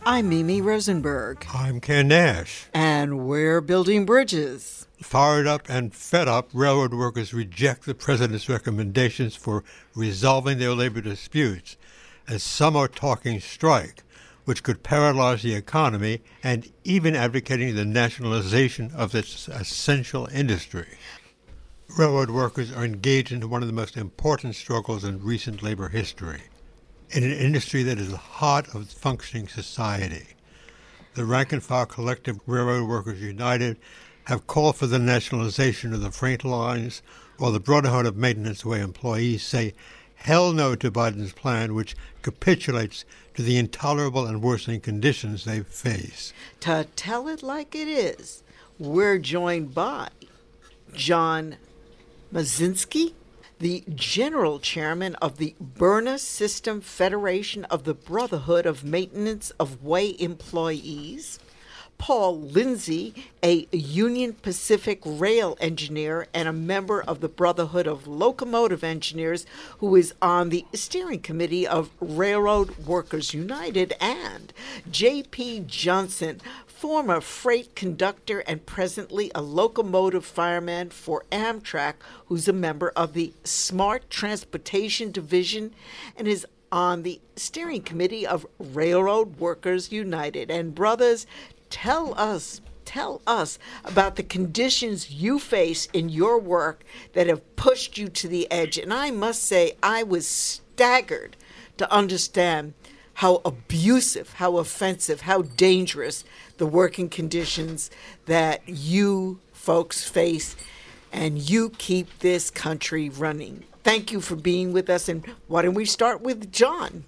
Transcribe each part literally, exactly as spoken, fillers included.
I'm Mimi Rosenberg. I'm Ken Nash. And we're building bridges. Fired up and fed up, railroad workers reject the president's recommendations for resolving their labor disputes, as some are talking strike, which could paralyze the economy, and even advocating the nationalization of this essential industry. Railroad workers are engaged in one of the most important struggles in recent labor history, in an industry that is the heart of functioning society. The rank-and-file collective Railroad Workers United have called for the nationalization of the freight lines, while the Brotherhood of Maintenance Way employees say hell no to Biden's plan, which capitulates to the intolerable and worsening conditions they face. To tell it like it is, we're joined by John Mazinski, the General Chairman of the Berna System Federation of the Brotherhood of Maintenance of Way employees, Paul Lindsay, a Union Pacific rail engineer and a member of the Brotherhood of Locomotive Engineers, who is on the steering committee of Railroad Workers United, and J P Johnson, former freight conductor and presently a locomotive fireman for Amtrak, who's a member of the Smart Transportation Division and is on the steering committee of Railroad Workers United. And brothers, tell us, tell us about the conditions you face in your work that have pushed you to the edge. And I must say, I was staggered to understand how abusive, how offensive, how dangerous the working conditions that you folks face, and you keep this country running. Thank you for being with us, and why don't we start with John?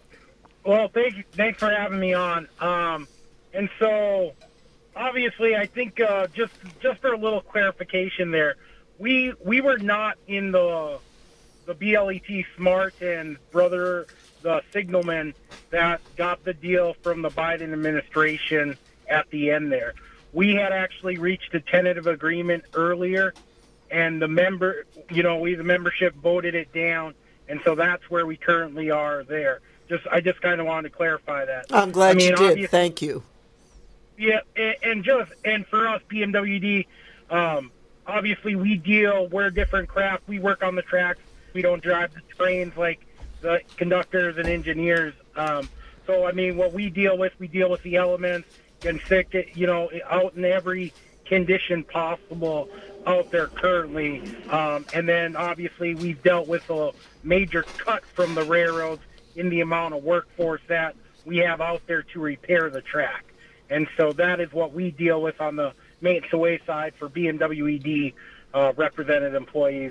Well, thank you. Thanks for having me on. Um, and so, obviously, I think uh, just just for a little clarification there, we we were not in the the B L E T Smart and Brother the signalman that got the deal from the Biden administration at the end there. We had actually reached a tentative agreement earlier, and the member, you know, we the membership voted it down, and so that's where we currently are there. Just I just kind of wanted to clarify that. I'm glad I mean, you did. Thank you. Yeah, and, and just and for us, B M W D, um, obviously we deal. We're a different craft. We work on the tracks. We don't drive the trains like the conductors and engineers. Um, so, I mean, what we deal with, we deal with the elements, getting sick, you know, out in every condition possible out there currently. Um, and then, obviously, we've dealt with a major cut from the railroads in the amount of workforce that we have out there to repair the track. And so that is what we deal with on the maintenance away side for B M W E D uh, represented employees.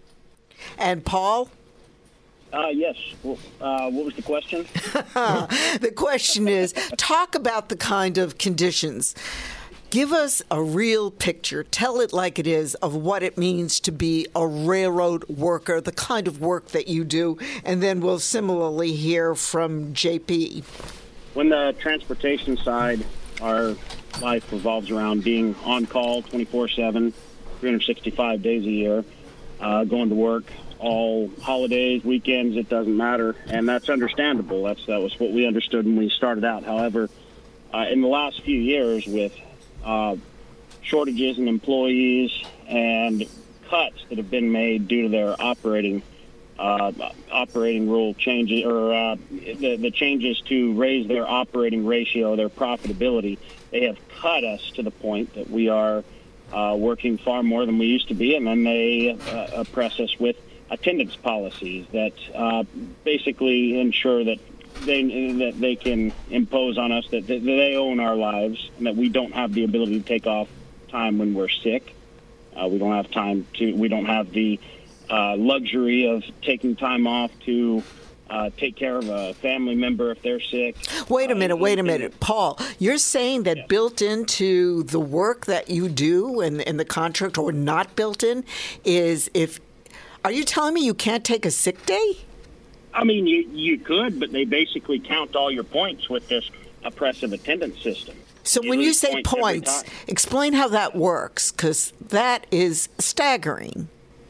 And Paul? Uh, yes. Well, uh, what was the question? The question is, talk about the kind of conditions. Give us a real picture. Tell it like it is of what it means to be a railroad worker, the kind of work that you do, and then we'll similarly hear from J P. When the transportation side, our life revolves around being on call twenty-four seven, three hundred sixty-five days a year, uh, going to work. All holidays, weekends, it doesn't matter, and that's understandable. That's that was what we understood when we started out. However, uh, in the last few years, with uh, shortages in employees and cuts that have been made due to their operating uh, operating rule changes, or uh, the, the changes to raise their operating ratio, their profitability, they have cut us to the point that we are uh, working far more than we used to be, and then they uh, oppress us with attendance policies that uh, basically ensure that they that they can impose on us that they own our lives and that we don't have the ability to take off time when we're sick. Uh, we don't have time to. We don't have the uh, luxury of taking time off to uh, take care of a family member if they're sick. Wait a minute, uh, wait a minute. Paul, you're saying that yeah. built into the work that you do and in, in the contract, or not built in, is if Are you telling me you can't take a sick day? I mean, you you could, but they basically count all your points with this oppressive attendance system. So you when you say points, points, explain how that works, because that is staggering.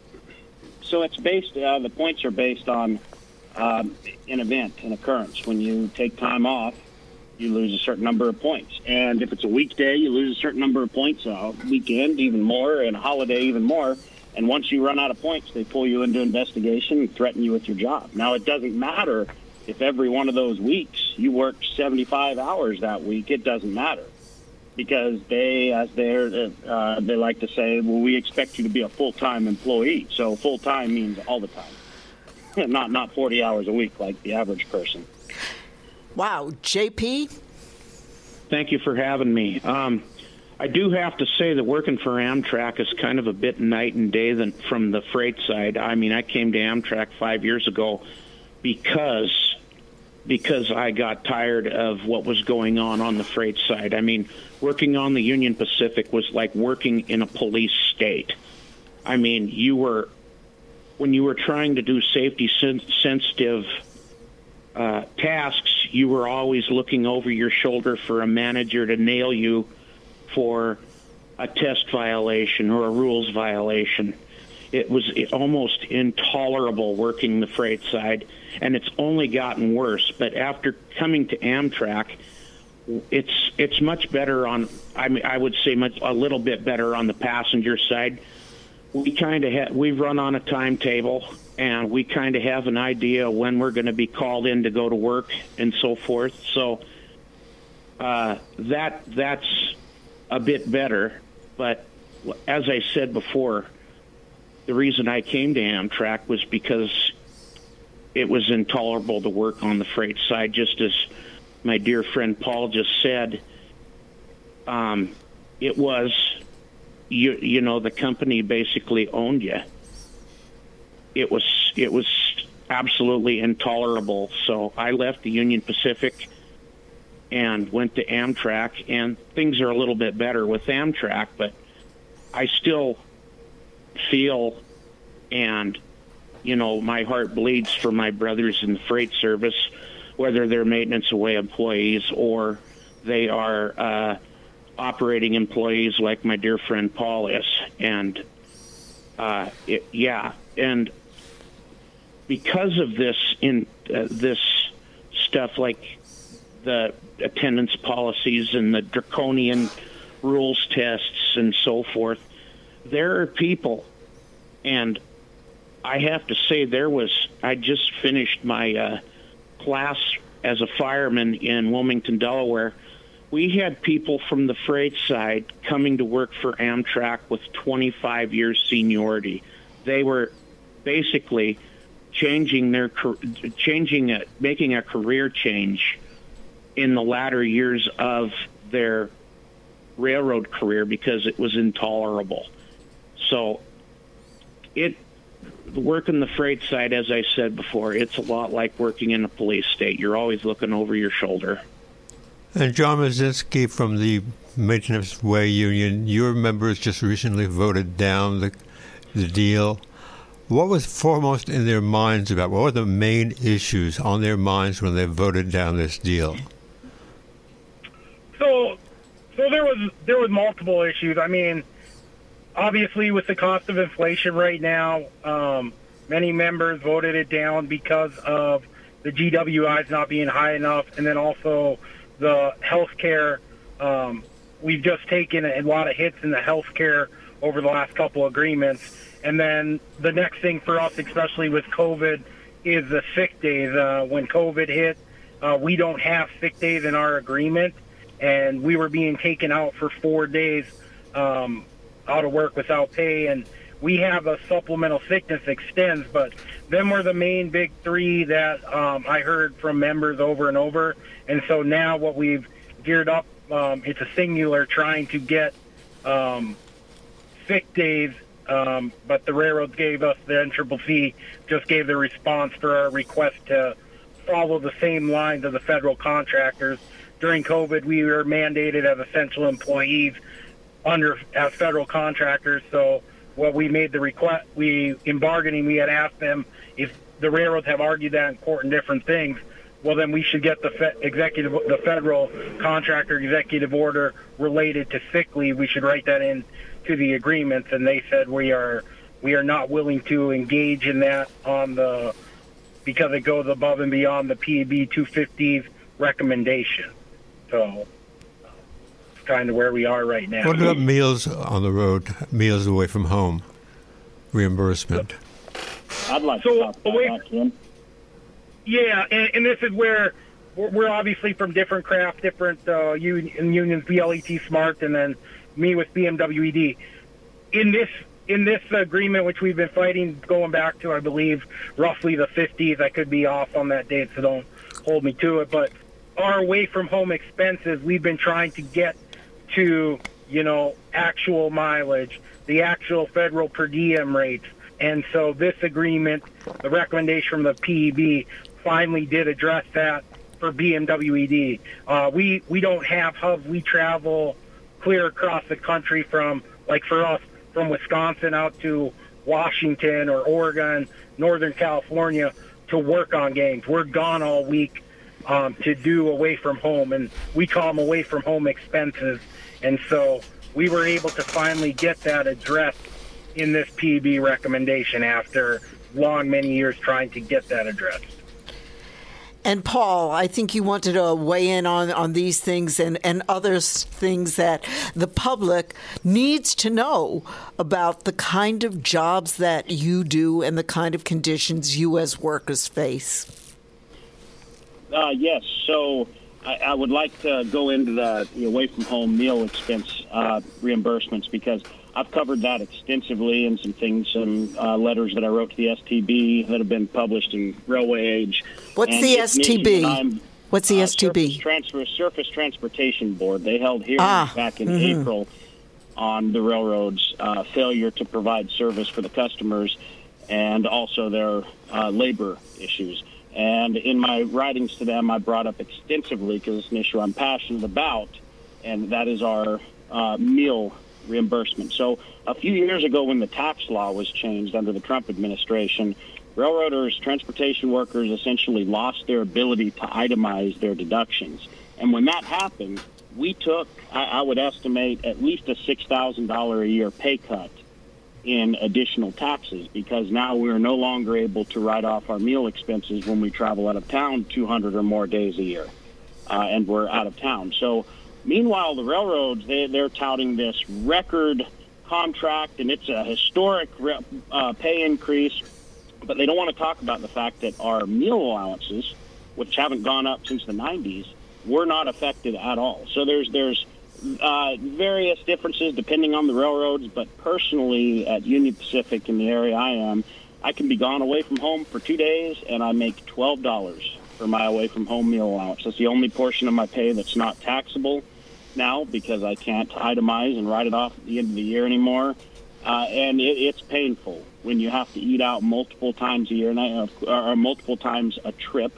So it's based, uh, the points are based on um, an event, an occurrence. When you take time off, you lose a certain number of points. And if it's a weekday, you lose a certain number of points. A weekend, even more, and a holiday, even more. And once you run out of points, they pull you into investigation and threaten you with your job. Now, it doesn't matter if every one of those weeks you work seventy-five hours that week. It doesn't matter, because they, as they're, uh, they like to say, well, we expect you to be a full-time employee. So full-time means all the time, not not forty hours a week like the average person. Wow. J P? Thank you for having me. Um, I do have to say that working for Amtrak is kind of a bit night and day than from the freight side. I mean, I came to Amtrak five years ago because because I got tired of what was going on on the freight side. I mean, working on the Union Pacific was like working in a police state. I mean, you were, when you were trying to do safety sensitive uh, tasks, you were always looking over your shoulder for a manager to nail you for a test violation or a rules violation. It was almost intolerable working the freight side, and it's only gotten worse. But after coming to Amtrak, it's it's much better on, I mean, I would say much, a little bit better on the passenger side. We kind of ha- we run on a timetable, and we kind of have an idea when we're going to be called in to go to work and so forth. So uh, that that's a bit better. But as I said before, the reason I came to Amtrak was because it was intolerable to work on the freight side. Just as my dear friend Paul just said, um, it was, you, you know, the company basically owned you. It was, it was absolutely intolerable. So I left the Union Pacific and went to Amtrak, and things are a little bit better with Amtrak, but I still feel, and, you know, my heart bleeds for my brothers in the freight service, whether they're maintenance away employees or they are uh, operating employees like my dear friend Paul is. And, uh, it, yeah, and because of this, in uh, this stuff like the attendance policies and the draconian rules tests and so forth, there are people, and I have to say there was, I just finished my uh, class as a fireman in Wilmington, Delaware. We had people from the freight side coming to work for Amtrak with twenty-five years seniority. They were basically changing their, changing, a, making a career change in the latter years of their railroad career because it was intolerable. So it, working the freight side, as I said before, it's a lot like working in a police state. You're always looking over your shoulder. And John Mazinski from the Maintenance Way Union, your members just recently voted down the, the deal. What was foremost in their minds about, what were the main issues on their minds when they voted down this deal? So, so there was there was multiple issues. I mean, obviously, with the cost of inflation right now, um, many members voted it down because of the G W Is not being high enough, and then also the health care. Um, we've just taken a lot of hits in the health care over the last couple agreements. And then the next thing for us, especially with COVID, is the sick days. Uh, when COVID hit, uh, we don't have sick days in our agreement, and we were being taken out for four days um, out of work without pay, and we have a supplemental sickness extends, but them were the main big three that um, I heard from members over and over. And so now what we've geared up, um, it's a singular trying to get um, sick days, um, but the railroads gave us, the N C C C just gave the response for our request to follow the same lines of the federal contractors. During COVID, we were mandated as essential employees under as federal contractors. So what we made the request, we in bargaining, we had asked them if the railroads have argued that in court and different things. Well, then we should get the fe- executive, the federal contractor executive order related to sick leave. We should write that in to the agreements, and they said we are we are not willing to engage in that on the because it goes above and beyond the P A B two fifty's recommendation. So it's kind of where we are right now. What about meals on the road, meals away from home, reimbursement? I'd like So, to talk about away- that, Kim. Yeah, and, and this is where we're, we're obviously from different craft, different uh, union, unions, B L E T Smart, and then me with B M W E D. In this in this agreement, which we've been fighting going back to, I believe, roughly the fifties. I could be off on that date, so don't hold me to it. But our away from home expenses, we've been trying to get to, you know, actual mileage, the actual federal per diem rates. And so this agreement, the recommendation from the P E B, finally did address that for B M W E D. Uh, we, we don't have hubs. We travel clear across the country from, like for us, from Wisconsin out to Washington or Oregon, Northern California to work on games. We're gone all week um, to do away from home, and we call them away from home expenses. And so we were able to finally get that addressed in this P E B recommendation after long, many years trying to get that addressed. And Paul, I think you wanted to weigh in on, on these things and, and other things that the public needs to know about the kind of jobs that you do and the kind of conditions you as workers face. Uh, yes, so I, I would like to go into the, the away-from-home meal expense uh, reimbursements because I've covered that extensively in some things, some uh, letters that I wrote to the S T B that have been published in Railway Age. What's And the it's S T B? I'm, What's the uh, S T B? Surface, Transfer, Surface Transportation Board. They held hearings Ah, back in mm-hmm. April on the railroad's uh, failure to provide service for the customers and also their uh, labor issues. And in my writings to them, I brought up extensively, because it's an issue I'm passionate about, and that is our uh, meal reimbursement. So a few years ago when the tax law was changed under the Trump administration, railroaders, transportation workers essentially lost their ability to itemize their deductions. And when that happened, we took, I, I would estimate, at least a six thousand dollars a year pay cut in additional taxes, because now we're no longer able to write off our meal expenses when we travel out of town two hundred or more days a year, uh, and we're out of town. So meanwhile, the railroads, they, they're touting this record contract, and it's a historic uh, pay increase, but they don't want to talk about the fact that our meal allowances, which haven't gone up since the nineties, were not affected at all. So there's there's uh, various differences depending on the railroads, but personally at Union Pacific in the area I am, I can be gone away from home for two days, and I make twelve dollars for my away-from-home meal allowance. That's the only portion of my pay that's not taxable now, because I can't itemize and write it off at the end of the year anymore. Uh, and it, it's painful when you have to eat out multiple times a year, uh, or multiple times a trip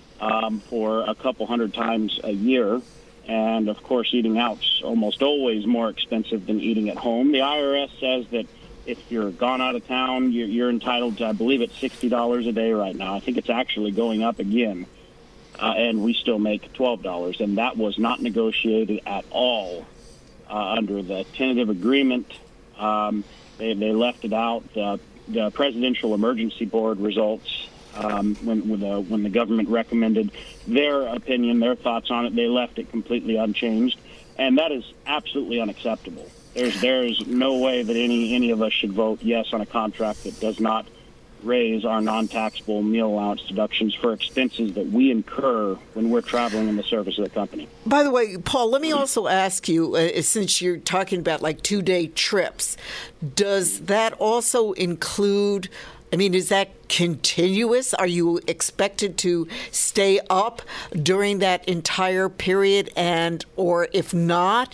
um, for a couple hundred times a year. And, of course, eating out's almost always more expensive than eating at home. The I R S says that if you're gone out of town, you're, you're entitled to, I believe it's sixty dollars a day right now. I think it's actually going up again. Uh, and we still make twelve dollars, and that was not negotiated at all uh, under the tentative agreement. Um, they, they left it out. Uh, the Presidential Emergency Board results, um, when, when, the, when the government recommended their opinion, their thoughts on it, they left it completely unchanged, and that is absolutely unacceptable. There's there's no way that any, any of us should vote yes on a contract that does not raise our non-taxable meal allowance deductions for expenses that we incur when we're traveling in the service of the company. By the way, Paul, let me also ask you, uh, since you're talking about like two-day trips, does that also include, I mean, is that continuous? Are you expected to stay up during that entire period? And, or if not,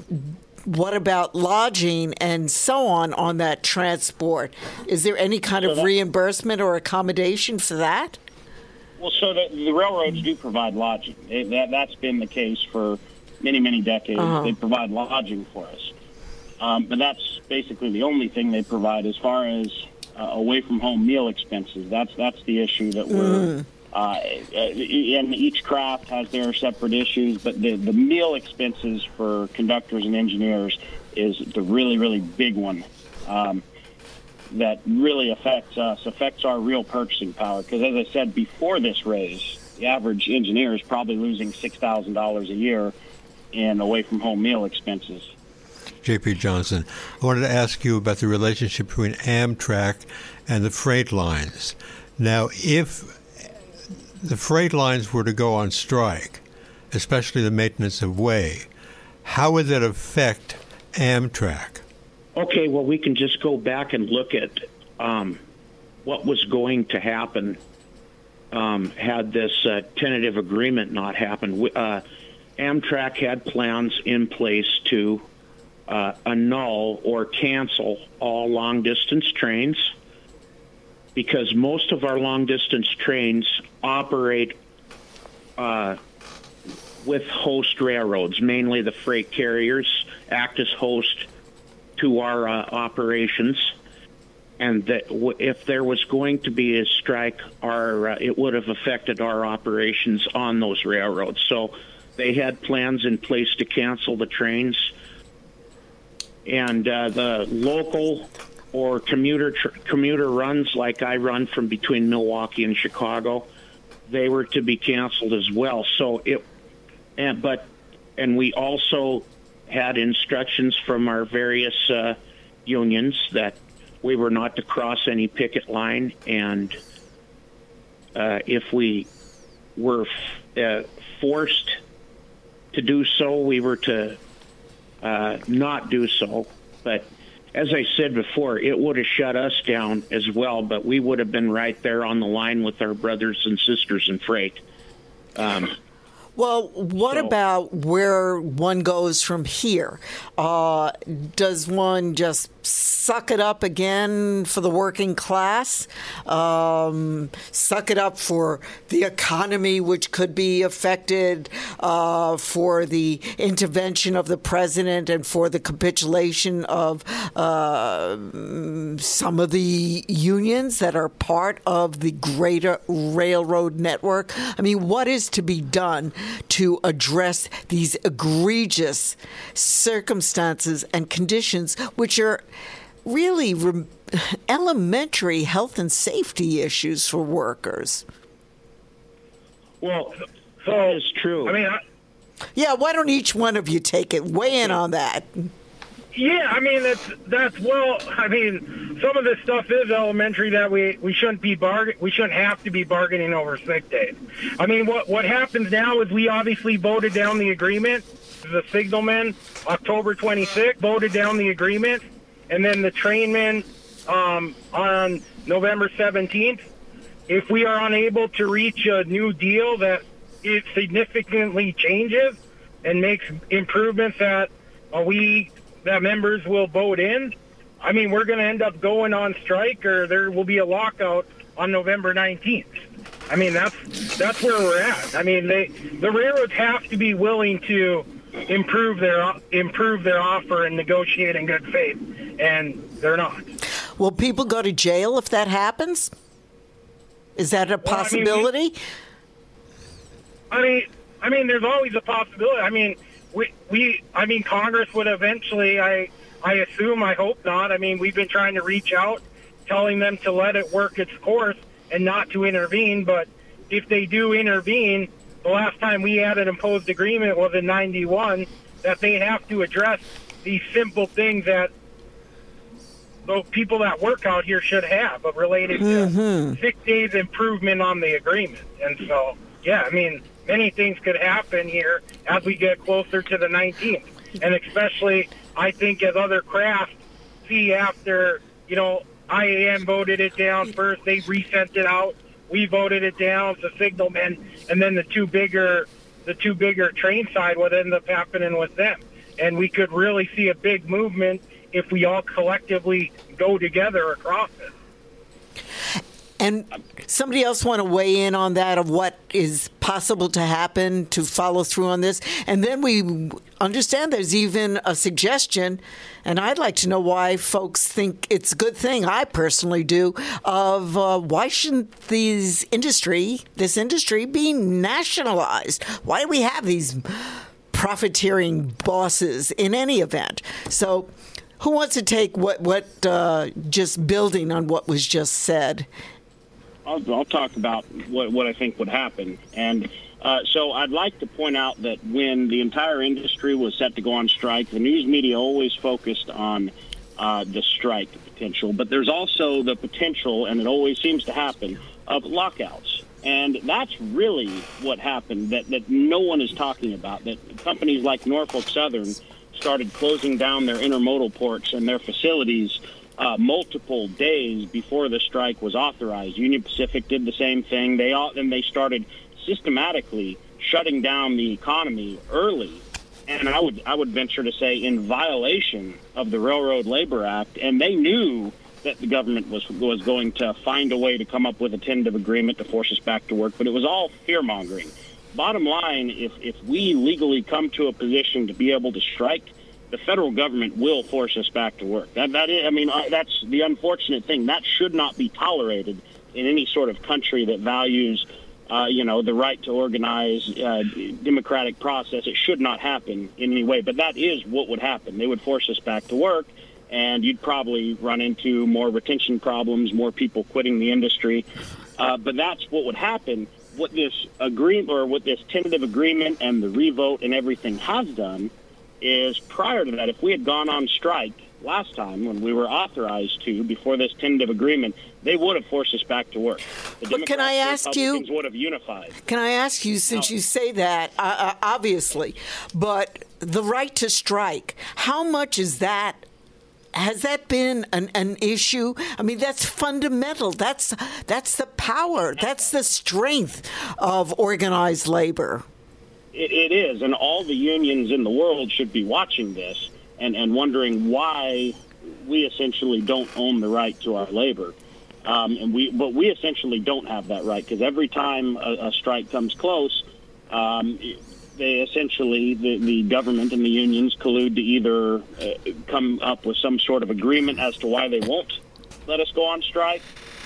what about lodging and so on on that transport? Is there any kind of reimbursement or accommodation for that? Well, so the, the railroads do provide lodging. They, that, that's been the case for many, many decades. Uh-huh. They provide lodging for us. Um, but that's basically the only thing they provide as far as uh, away-from-home meal expenses. That's that's the issue that we're... Mm. Uh, and each craft has their separate issues, but the, the meal expenses for conductors and engineers is the really, really big one um, that really affects us, affects our real purchasing power. Because as I said, before this raise the average engineer is probably losing six thousand dollars a year in away-from-home meal expenses. J P. Johnson, I wanted to ask you about the relationship between Amtrak and the freight lines. Now, if the freight lines were to go on strike, especially the maintenance of way, how would that affect Amtrak? Okay, well, we can just go back and look at um, what was going to happen um, had this uh, tentative agreement not happened. Uh, Amtrak had plans in place to uh, annul or cancel all long-distance trains, because most of our long-distance trains operate uh, with host railroads. Mainly the freight carriers act as host to our uh, operations, and that w- if there was going to be a strike, our uh, it would have affected our operations on those railroads. So they had plans in place to cancel the trains, and uh, the local or commuter tr- commuter runs, like I run from between Milwaukee and Chicago, they were to be canceled as well. So it, and but, and we also had instructions from our various uh, unions that we were not to cross any picket line, and uh, if we were f- uh, forced to do so, we were to uh, not do so. But as I said before, it would have shut us down as well, but we would have been right there on the line with our brothers and sisters in freight. Um, Well, what So- about where one goes from here? Uh, does one just suck it up again for the working class? Um, suck it up for the economy, which could be affected, uh, for the intervention of the president and for the capitulation of uh, some of the unions that are part of the greater railroad network? I mean, what is to be done to address these egregious circumstances and conditions, which are really re- elementary health and safety issues for workers? Well, so That is true. I mean, I, Yeah, why don't each one of you take it? Weigh in on that. yeah, I mean that's that's well, I mean, some of this stuff is elementary that we we shouldn't be bargain we shouldn't have to be bargaining over sick days. I mean, what what happens now is we obviously voted down the agreement. The signalmen, October twenty-sixth, voted down the agreement, and then the trainmen um, on November seventeenth. If we are unable to reach a new deal that it significantly changes and makes improvements that uh, we that members will vote in, I mean, we're going to end up going on strike, or there will be a lockout on November nineteenth. I mean, that's that's where we're at. I mean, they the railroads have to be willing to improve their improve their offer and negotiate in good faith, and they're not. Will people go to jail if that happens? Is that a Well, I mean, we- possibility? I mean, I mean, there's always a possibility. I mean, we, we, I mean, Congress would eventually. I, I assume. I hope not. I mean, we've been trying to reach out, telling them to let it work its course and not to intervene. But if they do intervene, the last time we had an imposed agreement was in ninety-one, that they have to address these simple things that the people that work out here should have, but related to six days improvement on the agreement. And so, yeah, I mean, many things could happen here as we get closer to the nineteenth. And especially, I think, as other crafts see after, you know, I A M voted it down first, they resent it out, we voted it down, the signalmen, and then the two bigger, the two bigger train side, what ended up happening with them. And we could really see a big movement if we all collectively go together across it. And somebody else want to weigh in on that, of what is possible to happen to follow through on this? And then we understand there's even a suggestion, and I'd like to know why folks think it's a good thing, I personally do, of uh, why shouldn't these industry, this industry be nationalized? Why do we have these profiteering bosses in any event? So who wants to take what, what uh, just building on what was just said? I'll, I'll talk about what, what I think would happen. And uh, so I'd like to point out that when the entire industry was set to go on strike, the news media always focused on uh, the strike potential. But there's also the potential, and it always seems to happen, of lockouts. And that's really what happened that, that no one is talking about, that companies like Norfolk Southern started closing down their intermodal ports and their facilities uh, multiple days before the strike was authorized. Union Pacific did the same thing. They all, and they started systematically shutting down the economy early, and I would I would venture to say in violation of the Railroad Labor Act. And they knew that the government was was going to find a way to come up with a tentative agreement to force us back to work, but it was all fear-mongering. Bottom line, if, if we legally come to a position to be able to strike, the federal government will force us back to work. That, that is, I mean, that's the unfortunate thing. That should not be tolerated in any sort of country that values, uh, you know, the right to organize, uh, democratic process. It should not happen in any way. But that is what would happen. They would force us back to work, and you'd probably run into more retention problems, more people quitting the industry. Uh, but that's what would happen. What this agreement or what this tentative agreement and the revote and everything has done is, prior to that, if we had gone on strike last time when we were authorized to, before this tentative agreement, they would have forced us back to work. The but can I ask you? Would have unified. Can I ask you, since no. you say that, uh, uh, obviously, but the right to strike, how much is that? Has that been an, an issue? I mean, that's fundamental. That's that's the power. That's the strength of organized labor. It, it is, and all the unions in the world should be watching this and, and wondering why we essentially don't own the right to our labor. Um, and we, but we essentially don't have that right, because every time a, a strike comes close, um, they essentially, the, the government and the unions collude to either uh, come up with some sort of agreement as to why they won't let us go on strike,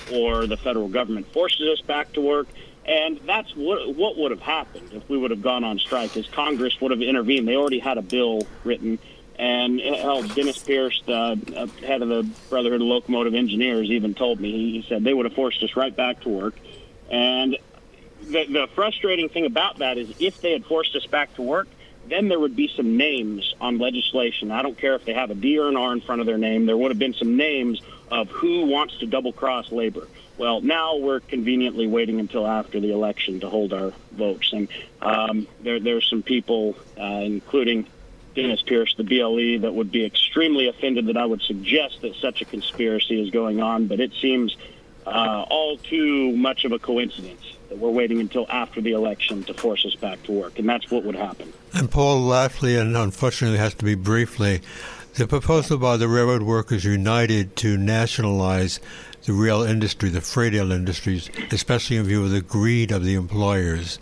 or the federal government forces us back to work. And that's what what would have happened if we would have gone on strike, is Congress would have intervened. They already had a bill written, and hell, Dennis Pierce, the head of the Brotherhood of Locomotive Engineers, even told me, he said they would have forced us right back to work. And The, the frustrating thing about that is, if they had forced us back to work, then there would be some names on legislation. I don't care if they have a D or an R in front of their name. There would have been some names of who wants to double-cross labor. Well, now we're conveniently waiting until after the election to hold our votes. And um, there, there's some people, uh, including Dennis Pierce, the B L E, that would be extremely offended that I would suggest that such a conspiracy is going on. But it seems uh, all too much of a coincidence that we're waiting until after the election to force us back to work, and that's what would happen. And Paul, lastly, and unfortunately has to be briefly, the proposal by the Railroad Workers United to nationalize the rail industry, the freight rail industries, especially in view of the greed of the employers.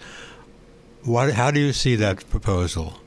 What, how do you see that proposal?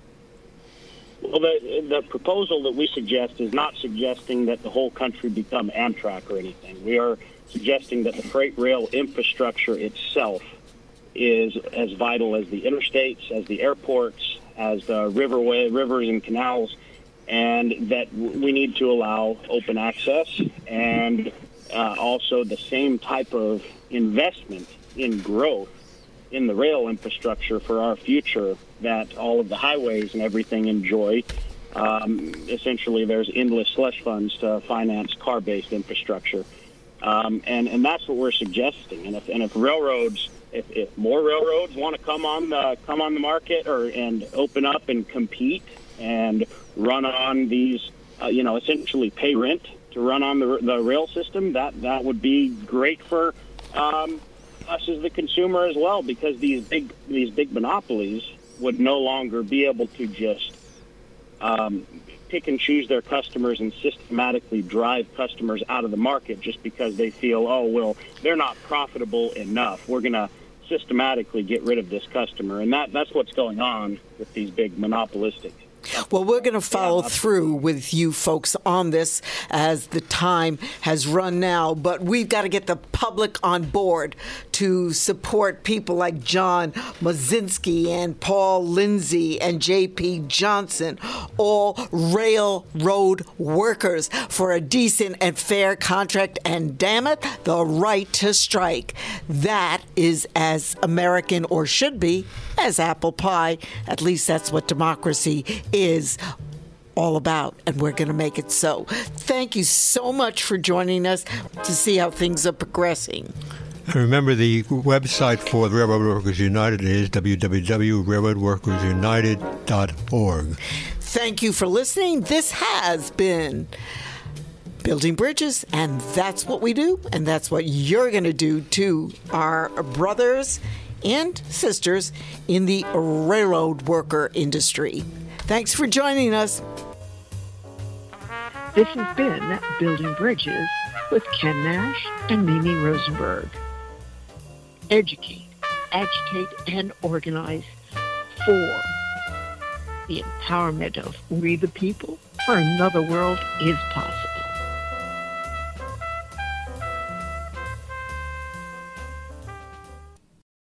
Well, the, the proposal that we suggest is not suggesting that the whole country become Amtrak or anything. We are suggesting that the freight rail infrastructure itself is as vital as the interstates, as the airports, as the riverway, rivers and canals, and that we need to allow open access and uh, also the same type of investment in growth in the rail infrastructure for our future that all of the highways and everything enjoy. Um, essentially, there's endless slush funds to finance car-based infrastructure. Um, and, and that's what we're suggesting. And if, and if railroads, if, if more railroads want to come on the come on the market or and open up and compete and run on these, uh, you know, essentially pay rent to run on the the rail system, that that would be great for um, us as the consumer as well, because these big these big monopolies would no longer be able to just um, pick and choose their customers and systematically drive customers out of the market just because they feel, oh, well, they're not profitable enough. We're going to systematically get rid of this customer. And that that's what's going on with these big monopolistic. Well, we're going to follow through with you folks on this as the time has run now, but we've got to get the public on board to support people like John Mazinski and Paul Lindsay and J P Johnson, all railroad workers, for a decent and fair contract and, damn it, the right to strike. That is as American, or should be, as apple pie. At least that's what democracy is all about, and we're going to make it so. Thank you so much for joining us to see how things are progressing. And remember, the website for the Railroad Workers United is w w w dot railroad workers united dot org. Thank you for listening. This has been Building Bridges, and that's what we do, and that's what you're going to do to our brothers and sisters in the railroad worker industry. Thanks for joining us. This has been Building Bridges with Ken Nash and Mimi Rosenberg. Educate, agitate, and organize for the empowerment of we the people, for another world is possible.